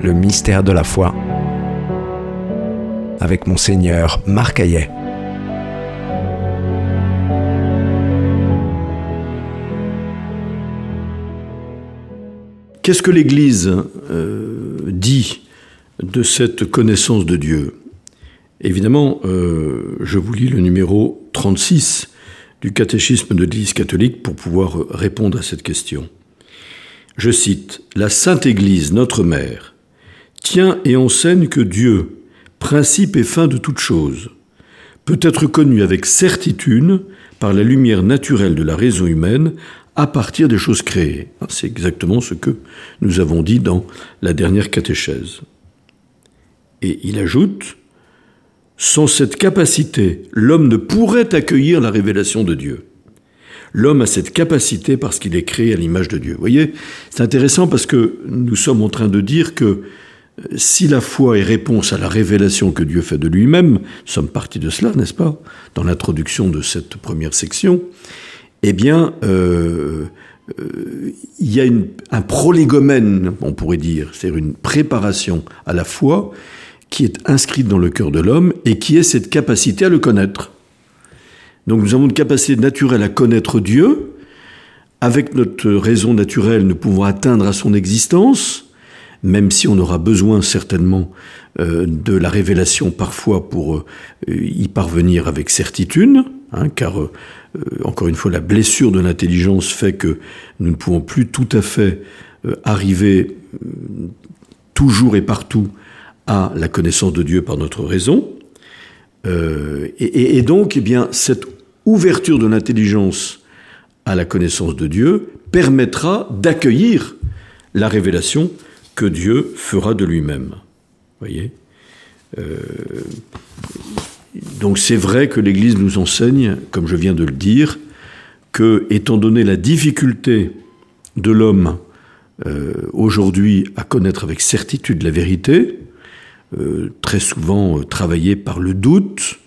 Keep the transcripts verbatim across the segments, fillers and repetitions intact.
le mystère de la foi, avec Monseigneur Marc Hayet. Qu'est-ce que l'Église euh, dit de cette connaissance de Dieu ? Évidemment, euh, je vous lis le numéro trente-six du catéchisme de l'Église catholique pour pouvoir répondre à cette question. Je cite « La Sainte Église, notre Mère, tient et enseigne que Dieu, principe et fin de toute chose, peut être connu avec certitude par la lumière naturelle de la raison humaine à partir des choses créées. » C'est exactement ce que nous avons dit dans la dernière catéchèse. Et il ajoute « Sans cette capacité, l'homme ne pourrait accueillir la révélation de Dieu. » L'homme a cette capacité parce qu'il est créé à l'image de Dieu. Vous voyez, c'est intéressant parce que nous sommes en train de dire que si la foi est réponse à la révélation que Dieu fait de lui-même, nous sommes partis de cela, n'est-ce pas, dans l'introduction de cette première section, eh bien, euh, euh, il y a une, un prolégomène, on pourrait dire, c'est-à-dire une préparation à la foi qui est inscrite dans le cœur de l'homme et qui est cette capacité à le connaître. Donc nous avons une capacité naturelle à connaître Dieu. Avec notre raison naturelle, nous pouvons atteindre à son existence, même si on aura besoin certainement euh, de la révélation parfois pour euh, y parvenir avec certitude, hein, car euh, encore une fois, la blessure de l'intelligence fait que nous ne pouvons plus tout à fait euh, arriver euh, toujours et partout à la connaissance de Dieu par notre raison. Euh, et, et donc, eh bien, cette ouverture de l'intelligence à la connaissance de Dieu permettra d'accueillir la révélation que Dieu fera de lui-même. Voyez ? Euh, donc c'est vrai que l'Église nous enseigne, comme je viens de le dire, que, étant donné la difficulté de l'homme euh, aujourd'hui à connaître avec certitude la vérité, euh, très souvent euh, travaillée par le doute,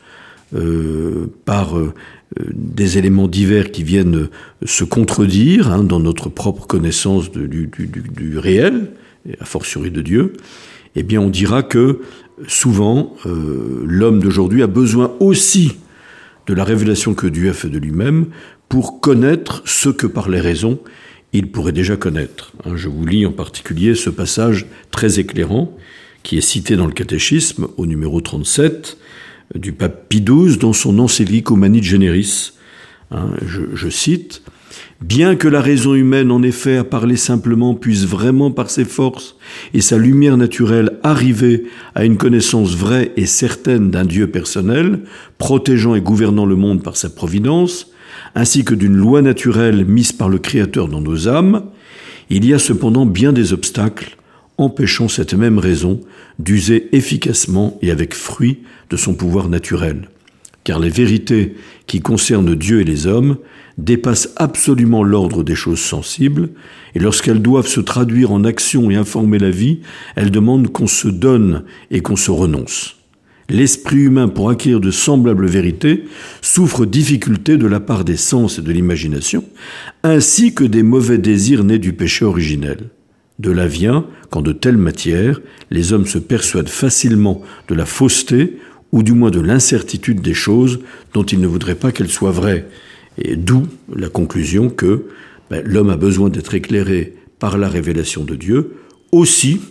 euh, par euh, des éléments divers qui viennent se contredire hein, dans notre propre connaissance de, du, du, du réel, et a fortiori de Dieu, eh bien on dira que souvent euh, l'homme d'aujourd'hui a besoin aussi de la révélation que Dieu a fait de lui-même pour connaître ce que par les raisons il pourrait déjà connaître. Hein, je vous lis en particulier ce passage très éclairant qui est cité dans le catéchisme au numéro trente-sept du pape Pie douze dans son encyclique Humani Generis. Hein, je, je cite « Bien que la raison humaine, en effet, à parler simplement, puisse vraiment par ses forces et sa lumière naturelle arriver à une connaissance vraie et certaine d'un Dieu personnel, protégeant et gouvernant le monde par sa providence, ainsi que d'une loi naturelle mise par le Créateur dans nos âmes, il y a cependant bien des obstacles empêchant cette même raison d'user efficacement et avec fruit de son pouvoir naturel. Car les vérités qui concernent Dieu et les hommes dépassent absolument l'ordre des choses sensibles, et lorsqu'elles doivent se traduire en action et informer la vie, elles demandent qu'on se donne et qu'on se renonce. L'esprit humain, pour acquérir de semblables vérités, souffre difficulté de la part des sens et de l'imagination, ainsi que des mauvais désirs nés du péché originel. De là vient qu'en de telles matières, les hommes se persuadent facilement de la fausseté ou du moins de l'incertitude des choses dont ils ne voudraient pas qu'elles soient vraies. Et d'où la conclusion que ben, l'homme a besoin d'être éclairé par la révélation de Dieu, aussi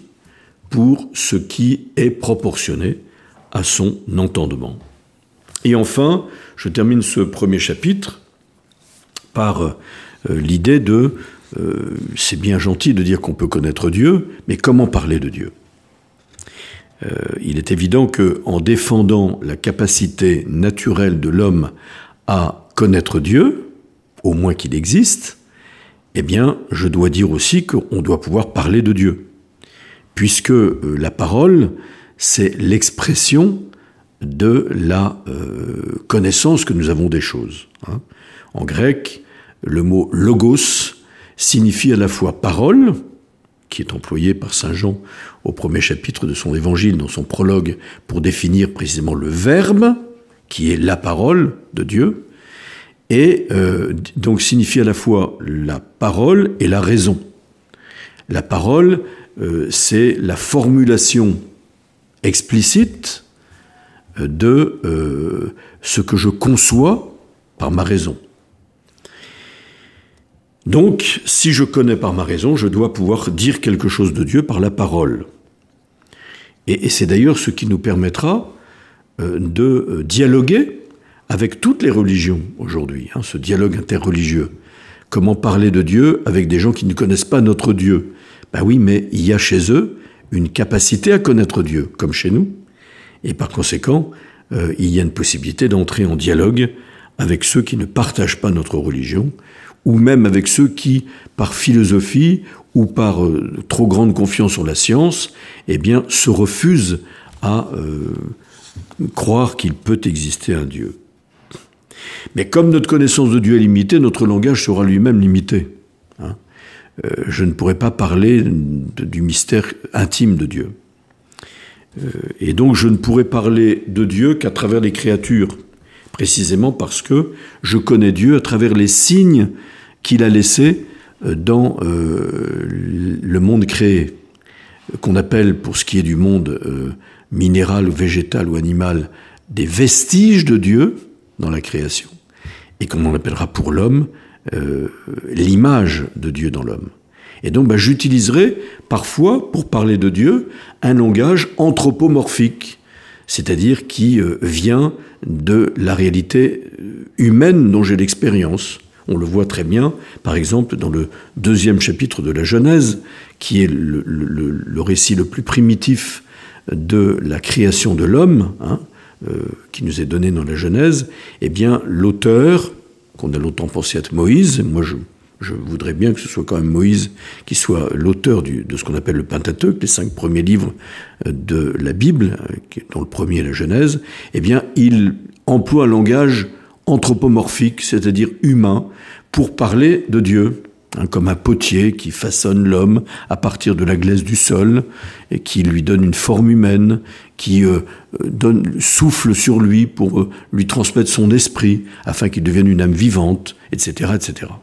pour ce qui est proportionné à son entendement. Et enfin, je termine ce premier chapitre par euh, l'idée de Euh, c'est bien gentil de dire qu'on peut connaître Dieu, mais comment parler de Dieu ? euh, Il est évident qu'en défendant la capacité naturelle de l'homme à connaître Dieu, au moins qu'il existe, eh bien, je dois dire aussi qu'on doit pouvoir parler de Dieu. Puisque euh, la parole, c'est l'expression de la euh, connaissance que nous avons des choses. Hein. En grec, le mot « logos » signifie à la fois parole, qui est employé par saint Jean au premier chapitre de son évangile, dans son prologue, pour définir précisément le verbe, qui est la parole de Dieu, et euh, donc signifie à la fois la parole et la raison. La parole euh, c'est la formulation explicite de euh, ce que je conçois par ma raison. Donc, si je connais par ma raison, je dois pouvoir dire quelque chose de Dieu par la parole. Et, et c'est d'ailleurs ce qui nous permettra euh, de euh, dialoguer avec toutes les religions aujourd'hui, hein, ce dialogue interreligieux. Comment parler de Dieu avec des gens qui ne connaissent pas notre Dieu? Ben oui, mais il y a chez eux une capacité à connaître Dieu, comme chez nous. Et par conséquent, euh, il y a une possibilité d'entrer en dialogue avec ceux qui ne partagent pas notre religion, ou même avec ceux qui, par philosophie ou par euh, trop grande confiance en la science, eh bien, se refusent à euh, croire qu'il peut exister un Dieu. Mais comme notre connaissance de Dieu est limitée, notre langage sera lui-même limité. Hein. Euh, je ne pourrai pas parler de, du mystère intime de Dieu. Euh, et donc je ne pourrai parler de Dieu qu'à travers les créatures, précisément parce que je connais Dieu à travers les signes qu'il a laissés dans euh, le monde créé, qu'on appelle, pour ce qui est du monde euh, minéral ou végétal ou animal, des vestiges de Dieu dans la création, et comme on appellera pour l'homme, euh, l'image de Dieu dans l'homme. Et donc, ben, j'utiliserai parfois, pour parler de Dieu, un langage anthropomorphique, c'est-à-dire qui euh, vient de la réalité humaine dont j'ai l'expérience. On le voit très bien, par exemple, dans le deuxième chapitre de la Genèse, qui est le, le, le récit le plus primitif de la création de l'homme, hein, euh, qui nous est donné dans la Genèse. Eh bien, l'auteur, qu'on a longtemps pensé être Moïse, moi je, je voudrais bien que ce soit quand même Moïse qui soit l'auteur du, de ce qu'on appelle le Pentateuque, les cinq premiers livres de la Bible, dont le premier est la Genèse. Eh bien, il emploie un langage anthropomorphique, c'est-à-dire humain, pour parler de Dieu, hein, comme un potier qui façonne l'homme à partir de la glaise du sol, et qui lui donne une forme humaine, qui euh, donne, souffle sur lui pour euh, lui transmettre son esprit, afin qu'il devienne une âme vivante, et cetera, et cetera.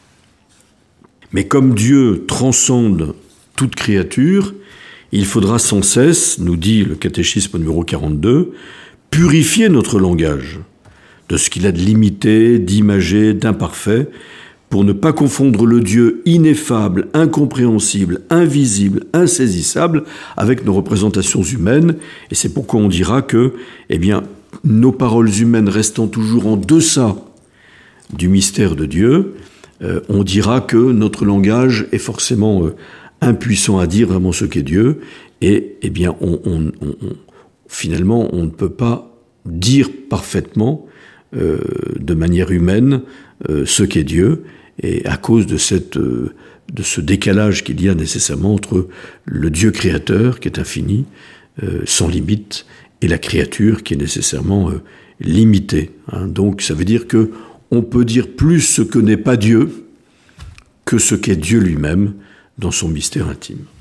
Mais comme Dieu transcende toute créature, il faudra sans cesse, nous dit le catéchisme numéro quarante-deux, purifier notre langage de ce qu'il a de limité, d'imagé, d'imparfait, pour ne pas confondre le Dieu ineffable, incompréhensible, invisible, insaisissable avec nos représentations humaines. Et c'est pourquoi on dira que, eh bien, nos paroles humaines restant toujours en deçà du mystère de Dieu, euh, on dira que notre langage est forcément euh, impuissant à dire vraiment ce qu'est Dieu. Et, eh bien, on, on, on, on, finalement, on ne peut pas dire parfaitement Euh, de manière humaine euh, ce qu'est Dieu, et à cause de, cette, euh, de ce décalage qu'il y a nécessairement entre le Dieu créateur, qui est infini, euh, sans limite, et la créature qui est nécessairement euh, limitée. Hein. Donc ça veut dire que on peut dire plus ce que n'est pas Dieu que ce qu'est Dieu lui-même dans son mystère intime.